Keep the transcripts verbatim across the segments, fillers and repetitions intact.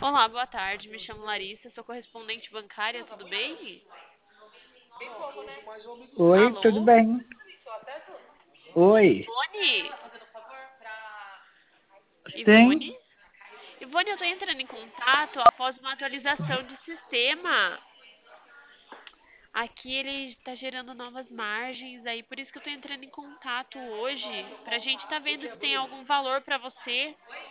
Olá, boa tarde. Me chamo Larissa, sou correspondente bancária, tudo bem? Oi, tudo Alô? bem? Oi. Ivone? Ivone? Sim? Ivone, eu tô entrando em contato após uma atualização de sistema. Aqui ele está gerando novas margens, aí por isso que eu tô entrando em contato hoje, pra gente tá vendo se tem algum valor pra você.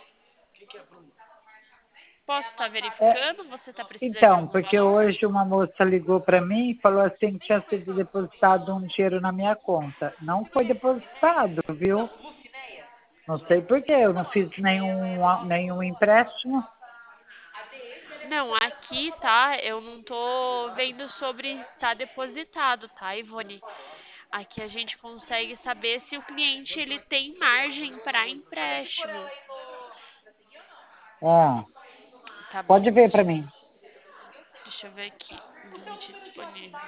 Posso estar É, verificando? Você tá precisando de então, algum porque valor? hoje uma moça ligou para mim e falou assim que tinha sido depositado um dinheiro na minha conta. Não foi depositado, viu? Não sei por quê, eu não fiz nenhum, nenhum empréstimo. Não, aqui, tá? Eu não tô vendo sobre tá depositado, tá, Ivone? Aqui a gente consegue saber se o cliente ele tem margem para empréstimo. Ah, Tá pode bom? ver para mim. Deixa eu ver aqui. Limite disponível.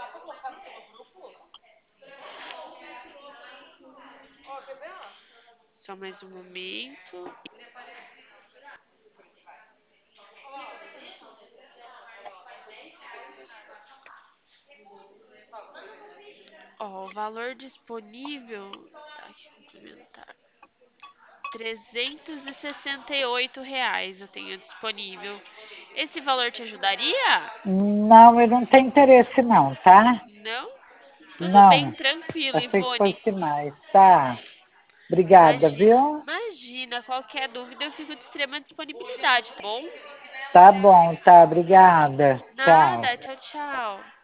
Só mais um momento. Ó, o valor disponível. Tá aqui, complementar. trezentos e sessenta e oito reais eu tenho disponível. Esse valor te ajudaria? Não, eu não tenho interesse não, tá? Não? Tudo bem, Não, tranquilo, achei que Ivone. fosse mais, tá? Obrigada, Imagina, viu? imagina, qualquer dúvida eu fico de extrema disponibilidade, tá bom? Tá bom, tá, obrigada. Tchau. Nada, tchau, tchau.